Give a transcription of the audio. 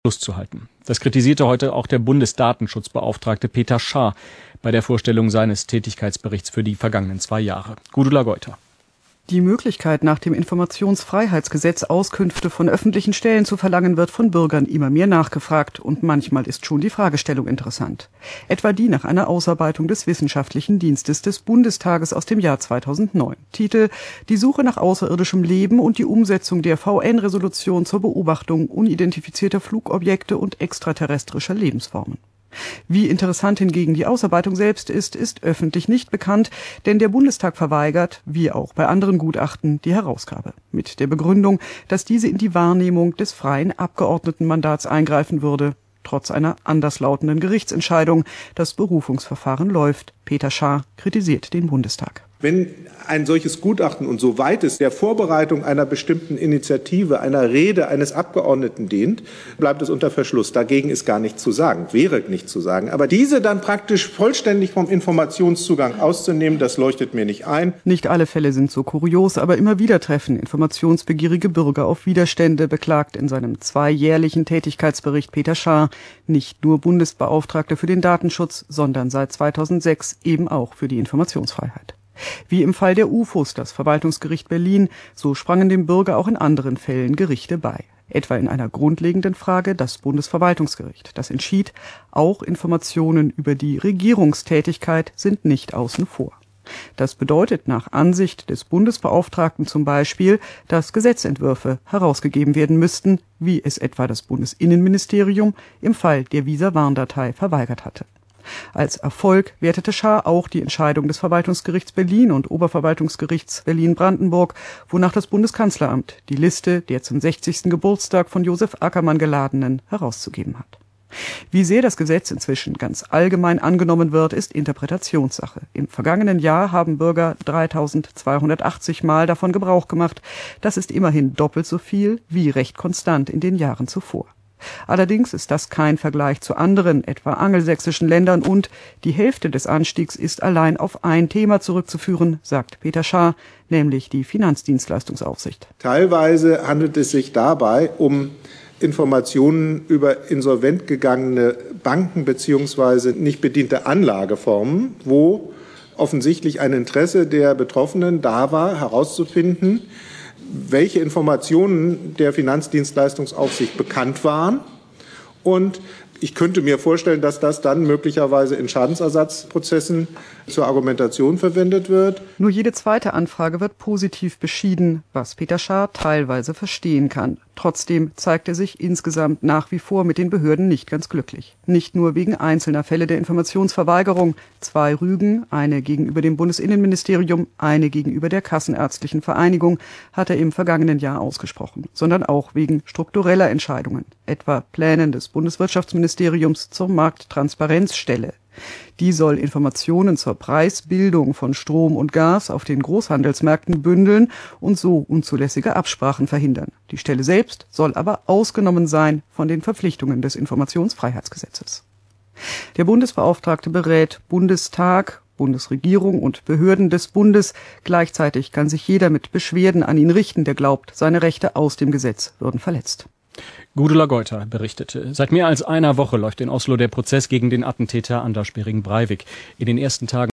Schluss zu halten. Das kritisierte heute auch der Bundesdatenschutzbeauftragte Peter Schaar bei der Vorstellung seines Tätigkeitsberichts für die vergangenen 2 Jahre. Gudula Geuter. Die Möglichkeit, nach dem Informationsfreiheitsgesetz Auskünfte von öffentlichen Stellen zu verlangen, wird von Bürgern immer mehr nachgefragt. Und manchmal ist schon die Fragestellung interessant. Etwa die nach einer Ausarbeitung des Wissenschaftlichen Dienstes des Bundestages aus dem Jahr 2009. Titel: Die Suche nach außerirdischem Leben und die Umsetzung der VN-Resolution zur Beobachtung unidentifizierter Flugobjekte und extraterrestrischer Lebensformen. Wie interessant hingegen die Ausarbeitung selbst ist öffentlich nicht bekannt, denn der Bundestag verweigert, wie auch bei anderen Gutachten, die Herausgabe. Mit der Begründung, dass diese in die Wahrnehmung des freien Abgeordnetenmandats eingreifen würde. Trotz einer anderslautenden Gerichtsentscheidung. Das Berufungsverfahren läuft. Peter Schaar kritisiert den Bundestag. Wenn ein solches Gutachten und so weit es der Vorbereitung einer bestimmten Initiative, einer Rede eines Abgeordneten dient, bleibt es unter Verschluss. Dagegen ist gar nichts zu sagen, wäre nichts zu sagen. Aber diese dann praktisch vollständig vom Informationszugang auszunehmen, das leuchtet mir nicht ein. Nicht alle Fälle sind so kurios, aber immer wieder treffen informationsbegierige Bürger auf Widerstände, beklagt in seinem 2-jährlichen Tätigkeitsbericht Peter Schaar. Nicht nur Bundesbeauftragte für den Datenschutz, sondern seit 2006 eben auch für die Informationsfreiheit. Wie im Fall der UFOs, das Verwaltungsgericht Berlin, so sprangen dem Bürger auch in anderen Fällen Gerichte bei. Etwa in einer grundlegenden Frage das Bundesverwaltungsgericht. Das entschied, auch Informationen über die Regierungstätigkeit sind nicht außen vor. Das bedeutet nach Ansicht des Bundesbeauftragten zum Beispiel, dass Gesetzentwürfe herausgegeben werden müssten, wie es etwa das Bundesinnenministerium im Fall der Visa-Warndatei verweigert hatte. Als Erfolg wertete Schaar auch die Entscheidung des Verwaltungsgerichts Berlin und Oberverwaltungsgerichts Berlin-Brandenburg, wonach das Bundeskanzleramt die Liste der zum 60. Geburtstag von Josef Ackermann Geladenen herauszugeben hat. Wie sehr das Gesetz inzwischen ganz allgemein angenommen wird, ist Interpretationssache. Im vergangenen Jahr haben Bürger 3280 Mal davon Gebrauch gemacht. Das ist immerhin doppelt so viel wie recht konstant in den Jahren zuvor. Allerdings ist das kein Vergleich zu anderen, etwa angelsächsischen Ländern, und die Hälfte des Anstiegs ist allein auf ein Thema zurückzuführen, sagt Peter Schaar, nämlich die Finanzdienstleistungsaufsicht. Teilweise handelt es sich dabei um Informationen über insolvent gegangene Banken bzw. nicht bediente Anlageformen, wo offensichtlich ein Interesse der Betroffenen da war, herauszufinden, welche Informationen der Finanzdienstleistungsaufsicht bekannt waren. Und ich könnte mir vorstellen, dass das dann möglicherweise in Schadensersatzprozessen zur Argumentation verwendet wird. Nur jede zweite Anfrage wird positiv beschieden, was Peter Schaar teilweise verstehen kann. Trotzdem zeigt er sich insgesamt nach wie vor mit den Behörden nicht ganz glücklich. Nicht nur wegen einzelner Fälle der Informationsverweigerung. 2 Rügen, eine gegenüber dem Bundesinnenministerium, eine gegenüber der Kassenärztlichen Vereinigung, hat er im vergangenen Jahr ausgesprochen, sondern auch wegen struktureller Entscheidungen, etwa Plänen des Bundeswirtschaftsministeriums zur Markttransparenzstelle. Die soll Informationen zur Preisbildung von Strom und Gas auf den Großhandelsmärkten bündeln und so unzulässige Absprachen verhindern. Die Stelle selbst soll aber ausgenommen sein von den Verpflichtungen des Informationsfreiheitsgesetzes. Der Bundesbeauftragte berät Bundestag, Bundesregierung und Behörden des Bundes. Gleichzeitig kann sich jeder mit Beschwerden an ihn richten, der glaubt, seine Rechte aus dem Gesetz würden verletzt. Gudula Geuter berichtete. Seit mehr als einer Woche läuft in Oslo der Prozess gegen den Attentäter Anders Behring Breivik. In den ersten Tagen